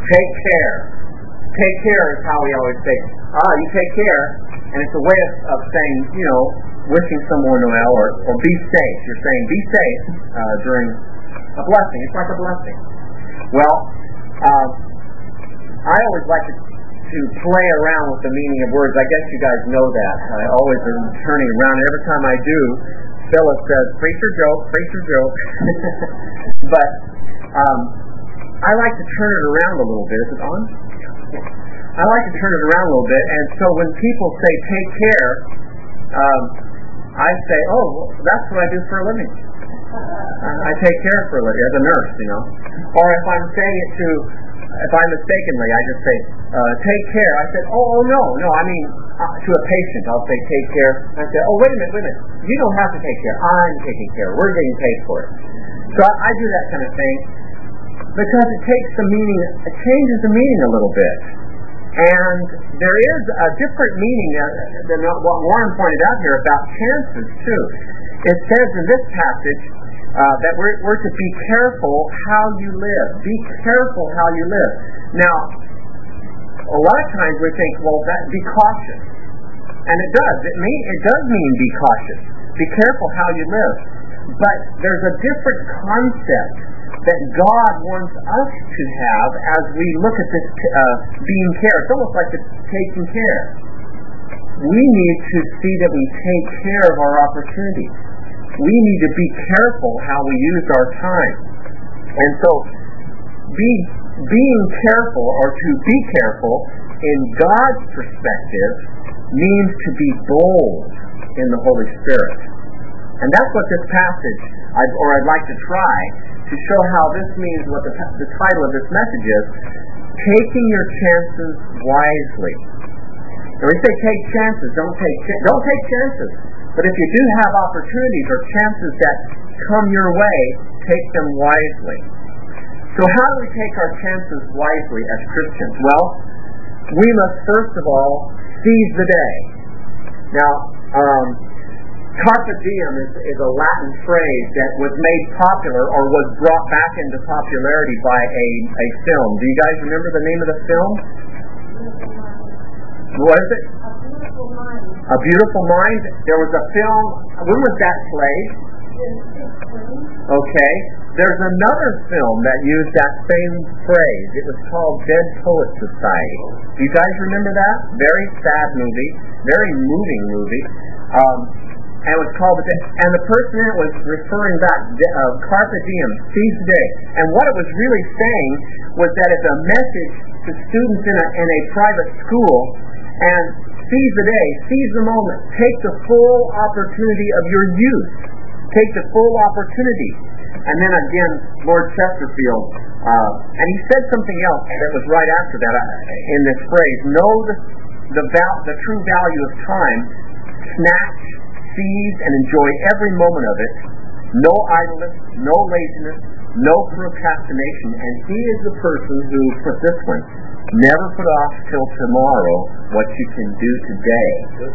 Take care. Take care is how we always say, you take care. And it's a way of saying, wishing someone well, or be safe. You're saying be safe during a blessing. It's like a blessing. Well, I always like to play around with the meaning of words. I guess you guys know that. I always am turning around. Every time I do, Phyllis says, preacher joke. But I like to turn it around a little bit. Is it on? I like to turn it around a little bit. And so when people say take care, I say, that's what I do for a living. I take care for a living as a nurse, Or if I'm saying it if I mistakenly, I just say, take care. I said, no, I mean, to a patient, I'll say, take care. I say, wait a minute. You don't have to take care. I'm taking care. We're getting paid for it. So I do that kind of thing because it changes the meaning a little bit. And there is a different meaning than what Warren pointed out here about chances, too. It says in this passage that we're to be careful how you live. Be careful how you live. Now, a lot of times we think, be cautious. And it does. It does mean be cautious. Be careful how you live. But there's a different concept that God wants us to have as we look at this being care. It's almost like it's taking care. We need to see that we take care of our opportunities. We need to be careful how we use our time. And so being careful, or to be careful in God's perspective, means to be bold in the Holy Spirit. And that's what this passage, I'd like to try to show how this means, what the title of this message is, taking your chances wisely. When we say take chances, don't take chances. But if you do have opportunities or chances that come your way, take them wisely. So how do we take our chances wisely as Christians? Well, we must first of all seize the day. Now, carpe diem is a Latin phrase that was made popular or was brought back into popularity by a film. Do you guys remember the name of the film? What is it? A Beautiful Mind. There was a film. When was that played? Okay. There's another film that used that same phrase. It was called Dead Poets Society. Do you guys remember that? Very sad movie. Very moving movie. And it was called and the person in it was referring back, carpe diem, seize the day. And what it was really saying was that it's a message to students in a private school, and seize the day, seize the moment, take the full opportunity of your youth, take the full opportunity. And then again, Lord Chesterfield, and he said something else that was right after that in this phrase: know the true value of time, snatch, seize, and enjoy every moment of it. No idleness, no laziness, no procrastination. And he is the person who put this one: never put off till tomorrow what you can do today.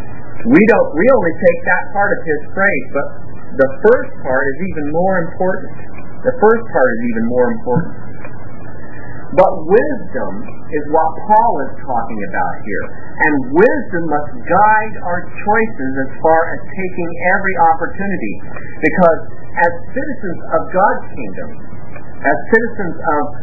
We only take that part of his phrase, but the first part is even more important. The first part is even more important. But wisdom is what Paul is talking about here. And wisdom must guide our choices as far as taking every opportunity. Because as citizens of God's kingdom, as citizens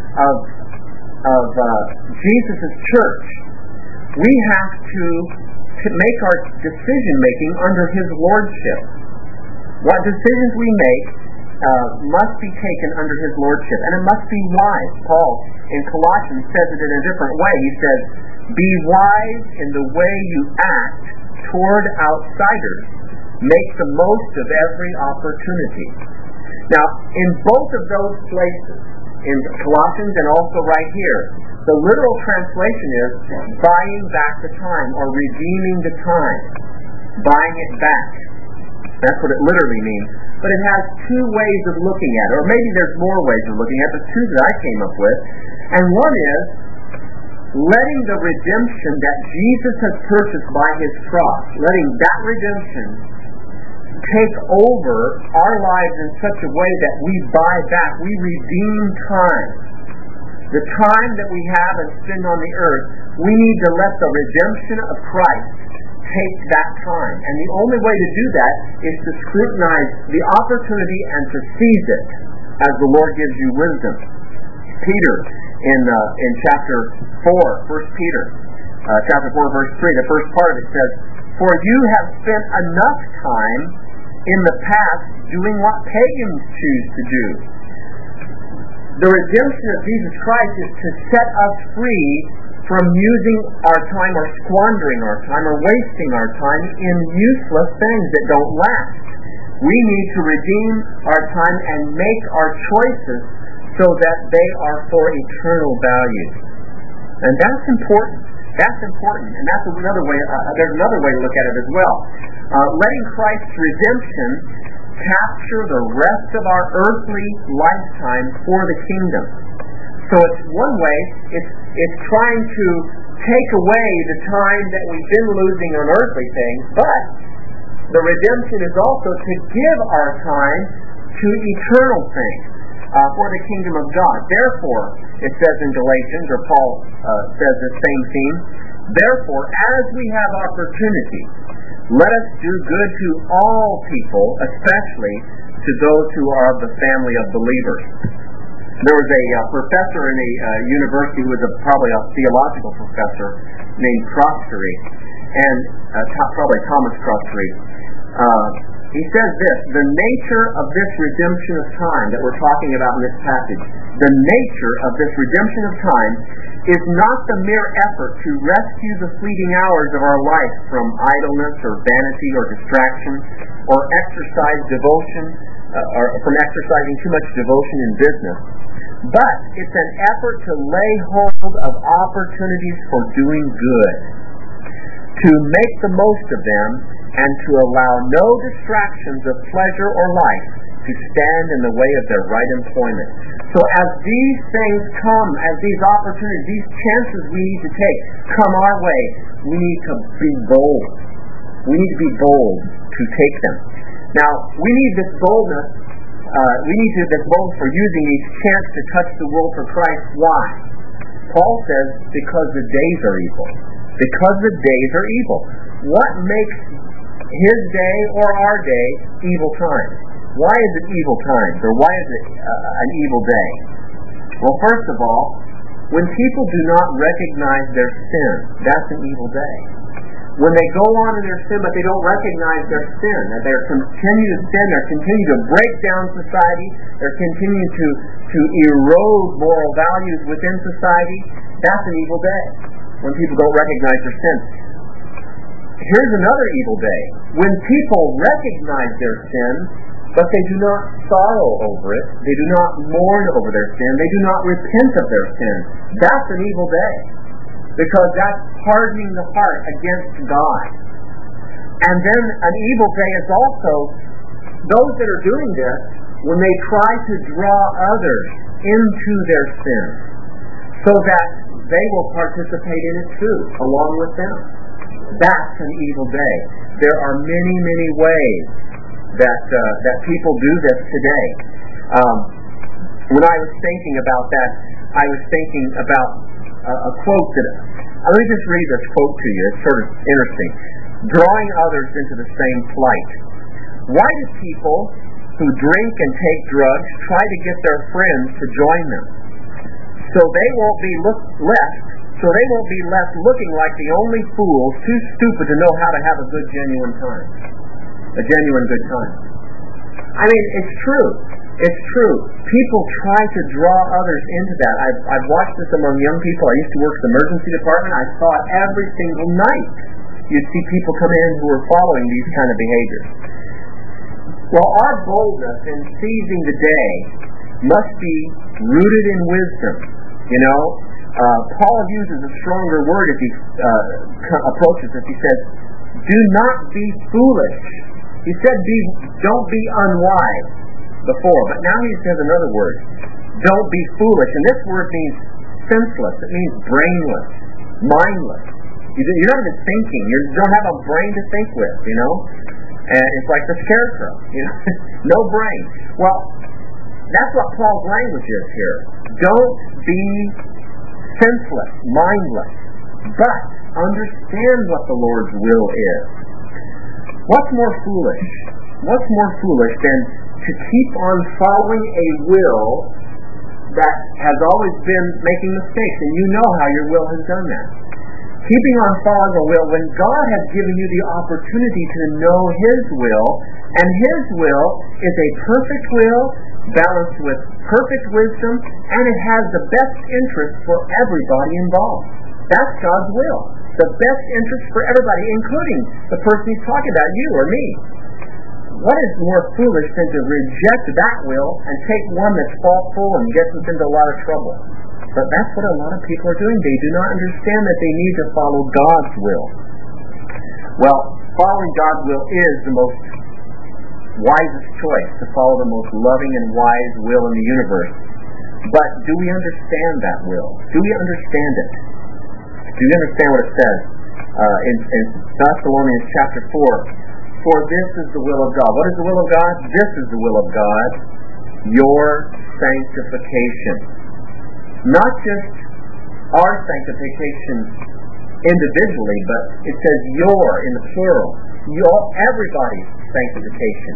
of Jesus' church, we have to make our decision-making under his lordship. What decisions we make must be taken under his lordship, and it must be wise. Paul in Colossians says it in a different way. He says, be wise in the way you act toward outsiders. Make the most of every opportunity. Now, in both of those places, in Colossians and also right here, the literal translation is buying back the time, or redeeming the time. Buying it back. That's what it literally means. But it has two ways of looking at it, or maybe there's more ways of looking at it, but two that I came up with. And one is letting the redemption that Jesus has purchased by his cross, letting that redemption take over our lives in such a way that we buy back, we redeem time. the time that we have and spend on the earth, we need to let the redemption of Christ take that time. And the only way to do that is to scrutinize the opportunity and to seize it as the Lord gives you wisdom. Peter, in chapter 4, 1 Peter, chapter 4, verse 3, the first part of it says, "For you have spent enough time in the past doing what pagans choose to do." The redemption of Jesus Christ is to set us free from using our time or squandering our time or wasting our time in useless things that don't last. We need to redeem our time and make our choices so that they are for eternal value. And that's important. That's important. And that's another way, there's another way to look at it as well. Letting Christ's redemption capture the rest of our earthly lifetime for the kingdom. So it's one way, it's trying to take away the time that we've been losing on earthly things, but the redemption is also to give our time to eternal things for the kingdom of God. Therefore, it says in Galatians, or Paul says the same theme, "Therefore, as we have opportunity, let us do good to all people, especially to those who are of the family of believers." There was a professor in a university who was probably a theological professor named Crostery, and probably Thomas Crostery. He says this: the nature of this redemption of time that we're talking about in this passage, the nature of this redemption of time is not the mere effort to rescue the fleeting hours of our life from idleness or vanity or distraction, or exercise devotion, or from exercising too much devotion in business. But it's an effort to lay hold of opportunities for doing good, to make the most of them, and to allow no distractions of pleasure or life to stand in the way of their right employment. So as these things come, as these opportunities, these chances we need to take come our way, we need to be bold. We need to be bold to take them. Now, we need this boldness. We need this boldness for using each chance to touch the world for Christ. Why? Paul says, because the days are evil. Because the days are evil. What makes his day or our day evil times? Why is it evil times? Or why is it an evil day? Well, first of all, when people do not recognize their sin, that's an evil day. When they go on in their sin, but they don't recognize their sin, and they continue to sin, they continue to break down society, they continue to erode moral values within society, that's an evil day. When people don't recognize their sin. Here's another evil day. When people recognize their sin, but they do not sorrow over it, they do not mourn over their sin, they do not repent of their sin, that's an evil day. Because that's hardening the heart against God. And then an evil day is also those that are doing this when they try to draw others into their sin so that they will participate in it too, along with them. That's an evil day. There are many, many ways that people do this today. When I was thinking about that, I was thinking about a quote that, let me just read this quote to you. It's sort of interesting. Drawing others into the same plight. Why do people who drink and take drugs try to get their friends to join them? So they won't be left looking like the only fools too stupid to know how to have a good, genuine time. A genuine good time. I mean, it's true. It's true. People try to draw others into that. I've watched this among young people. I used to work in the emergency department. I saw it every single night. You'd see people come in who were following these kind of behaviors. Well, our boldness in seizing the day must be rooted in wisdom. You know, Paul uses a stronger word as he approaches this. He says, "Do not be foolish." He said, "Don't be unwise." Before, but now he says another word. Don't be foolish. And this word means senseless. It means brainless, mindless. You're not even thinking. You don't have a brain to think with, you know. And it's like the scarecrow, you know. No brain. Well, that's what Paul's language is here. Don't be senseless, mindless. But understand what the Lord's will is. What's more foolish? What's more foolish than to keep on following a will that has always been making mistakes, and you know how your will has done that. Keeping on following a will when God has given you the opportunity to know His will, and His will is a perfect will balanced with perfect wisdom, and it has the best interest for everybody involved. That's God's will. The best interest for everybody, including the person He's talking about, you or me. What is more foolish than to reject that will and take one that's faultful and gets us into a lot of trouble? But that's what a lot of people are doing. They do not understand that they need to follow God's will. Well, following God's will is the most wisest choice, to follow the most loving and wise will in the universe. But do we understand that will? Do we understand it? Do you understand what it says in Thessalonians chapter 4? For this is the will of God. What is the will of God? This is the will of God, your sanctification. Not just our sanctification individually, but it says your in the plural. Everybody's sanctification.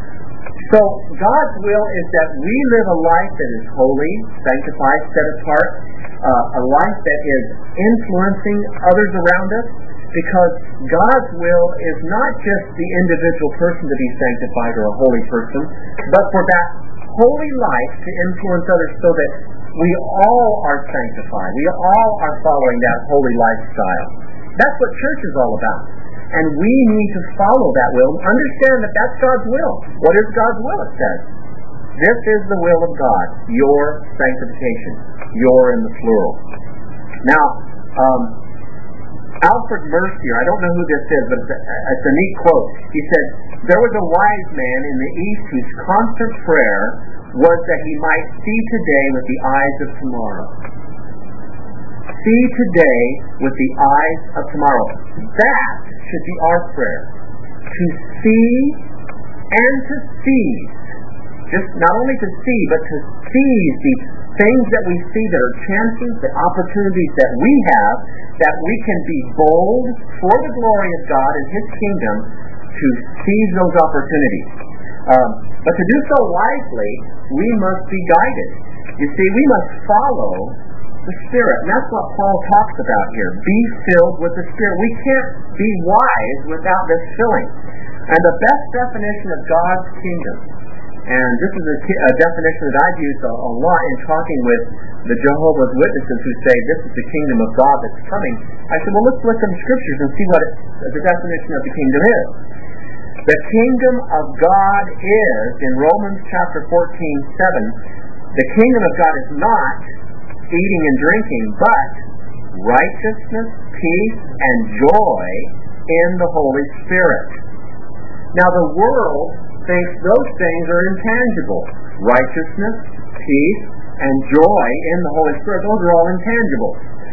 So God's will is that we live a life that is holy, sanctified, set apart, a life that is influencing others around us, because God's will is not just the individual person to be sanctified or a holy person, but for that holy life to influence others so that we all are sanctified. We all are following that holy lifestyle. That's what church is all about. And we need to follow that will. Understand that that's God's will. What is God's will? It says, this is the will of God, your sanctification. Your in the plural. Now, Alfred Mercier, I don't know who this is, but it's a neat quote. He said, there was a wise man in the East whose constant prayer was that he might see today with the eyes of tomorrow. See today with the eyes of tomorrow. That should be our prayer. To see and to seize. Just not only to see, but to seize the things that we see that are chances, the opportunities that we have, that we can be bold for the glory of God and His kingdom to seize those opportunities. But to do so wisely, we must be guided. You see, we must follow the Spirit. And that's what Paul talks about here. Be filled with the Spirit. We can't be wise without this filling. And the best definition of God's kingdom, and this is a definition that I've used a lot in talking with the Jehovah's Witnesses who say this is the kingdom of God that's coming. I said, well, let's look at the scriptures and see what the definition of the kingdom is. The kingdom of God is, in Romans chapter 14:7, the kingdom of God is not eating and drinking, but righteousness, peace, and joy in the Holy Spirit. Now the world thinks those things are intangible. Righteousness, peace, and joy in the Holy Spirit, those are all intangible.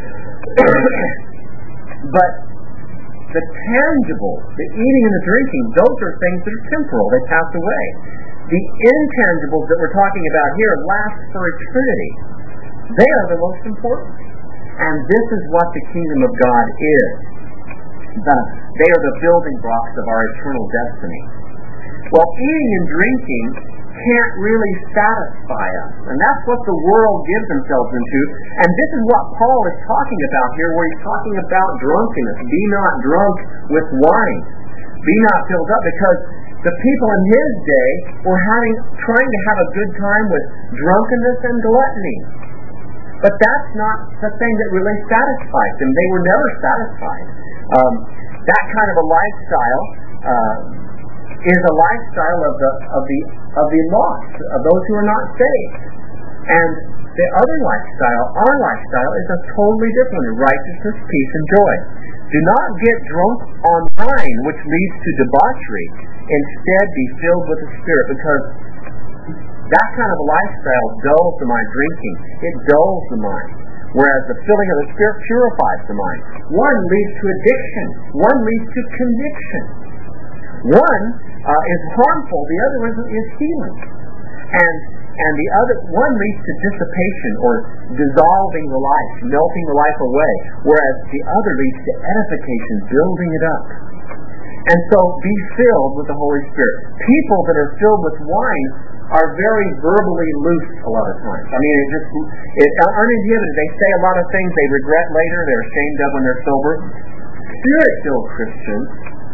But the tangible, the eating and the drinking, those are things that are temporal. They pass away. The intangibles that we're talking about here last for eternity. They are the most important. And this is what the kingdom of God is. They are the building blocks of our eternal destiny. Well, eating and drinking can't really satisfy us. And that's what the world gives themselves into. And this is what Paul is talking about here, where he's talking about drunkenness. Be not drunk with wine. Be not filled up, because the people in his day were trying to have a good time with drunkenness and gluttony. But that's not the thing that really satisfies them. They were never satisfied. That kind of a lifestyle is a lifestyle of the lost, of those who are not saved. And the other lifestyle, our lifestyle, is a totally different: righteousness, peace, and joy. Do not get drunk on wine, which leads to debauchery. Instead, be filled with the Spirit, because that kind of a lifestyle dulls the mind. Drinking, it dulls the mind. Whereas the filling of the Spirit purifies the mind. One leads to addiction. One leads to conviction. One is harmful. The other one is healing. And And the other one leads to dissipation or dissolving the life, melting the life away, whereas the other leads to edification, building it up. And so be filled with the Holy Spirit. People that are filled with wine are very verbally loose a lot of times. I mean, uninhibited. They say a lot of things they regret later, they're ashamed of when they're sober. Spirit-filled Christians,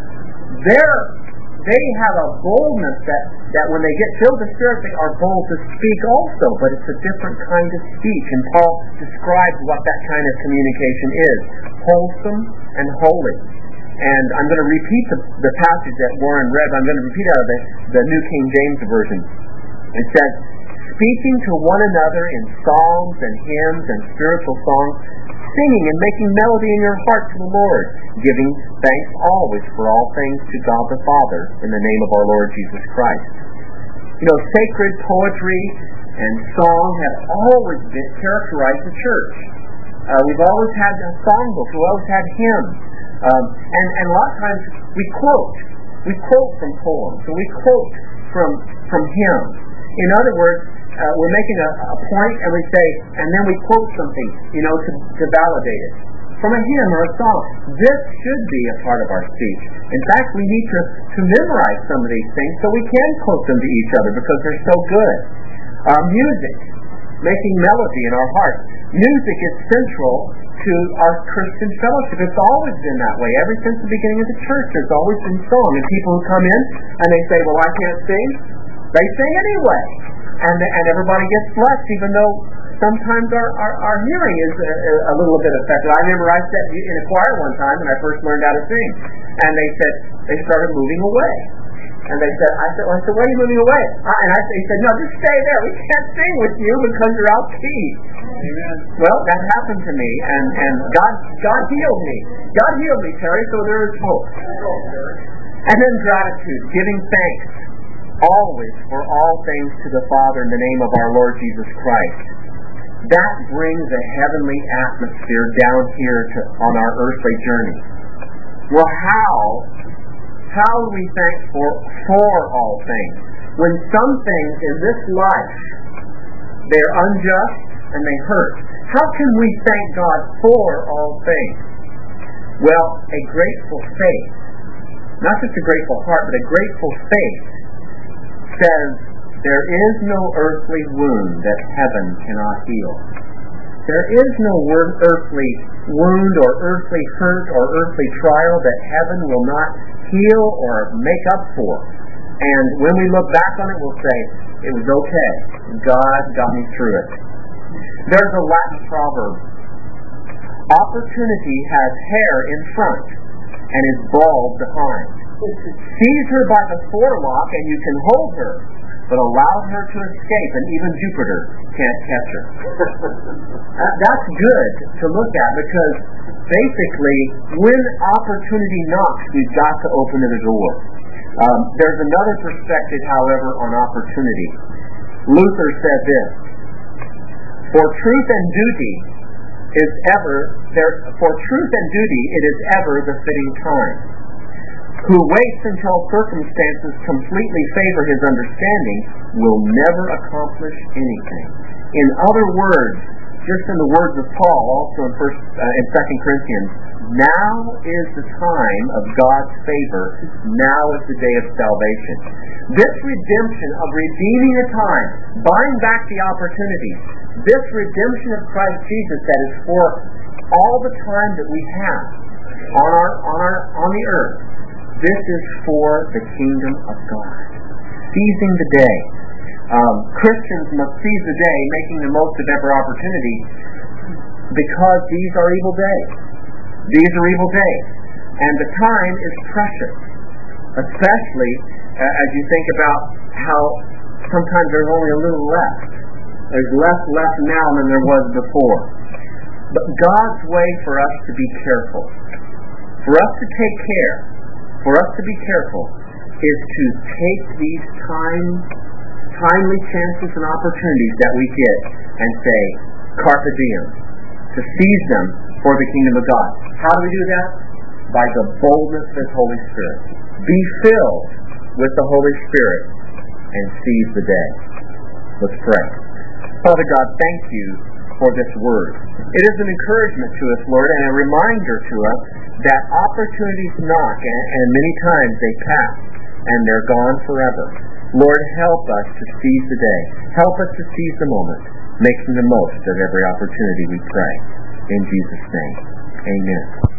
they have a boldness that when they get filled with Spirit, they are bold to speak also, but it's a different kind of speech. And Paul describes what that kind of communication is. Wholesome and holy. And I'm going to repeat the passage that Warren read. I'm going to repeat out of the New King James Version. It says, speaking to one another in psalms and hymns and spiritual songs, singing and making melody in your heart to the Lord, giving thanks always for all things to God the Father in the name of our Lord Jesus Christ. You know, sacred poetry and song have always characterized the church. We've always had songbooks. We've always had hymns. And a lot of times we quote from poems, and we quote from hymns. In other words, we're making a point, and we say, and then we quote something, to validate it. From a hymn or a song. This should be a part of our speech. In fact, we need to memorize some of these things so we can quote them to each other because they're so good. Music, making melody in our hearts. Music is central to our Christian fellowship. It's always been that way. Ever since the beginning of the church, there's always been song. And people who come in and they say, well, I can't sing, they sing anyway. And everybody gets blessed, even though sometimes our hearing is a little bit affected. I remember I sat in a choir one time when I first learned how to sing. And they started moving away. And I said, why are you moving away? He said, no, just stay there. We can't sing with you because you're out key. Amen. Well, that happened to me, and God healed me. God healed me, Terry, so there is hope. And then gratitude, giving thanks always for all things to the Father in the name of our Lord Jesus Christ. That brings a heavenly atmosphere down here on our earthly journey. Well, how do we thank for all things? When some things in this life, they're unjust and they hurt. How can we thank God for all things? Well, a grateful faith, not just a grateful heart, but a grateful faith says, there is no earthly wound that heaven cannot heal. There is no earthly wound or earthly hurt or earthly trial that heaven will not heal or make up for. And when we look back on it, we'll say, it was okay. God got me through it. There's a Latin proverb. Opportunity has hair in front and is bald behind. Seize her by the forelock and you can hold her, but allow her to escape and even Jupiter can't catch her. That's good to look at because basically when opportunity knocks, we've got to open the door. There's another perspective, however, on opportunity. Luther said this, For truth and duty it is ever the fitting time. Who waits until circumstances completely favor his understanding will never accomplish anything. In other words, just in the words of Paul, also in 2 Corinthians, now is the time of God's favor. Now is the day of salvation. This redemption of redeeming the time, buying back the opportunity, this redemption of Christ Jesus that is for all the time that we have on the earth, this is for the kingdom of God. Seizing the day. Christians must seize the day, making the most of every opportunity, because these are evil days. These are evil days. And the time is precious, especially as you think about how sometimes there's only a little left. There's less left now than there was before. But God's way for us to be careful, for us to take care, for us to be careful, is to take these timely chances and opportunities that we get and say, carpe diem, to seize them for the kingdom of God. How do we do that? By the boldness of His Holy Spirit. Be filled with the Holy Spirit and seize the day. Let's pray. Father God, thank you for this word. It is an encouragement to us, Lord, and a reminder to us that opportunities knock, and many times they pass, and they're gone forever. Lord, help us to seize the day. Help us to seize the moment, making the most of every opportunity, we pray. In Jesus' name, amen.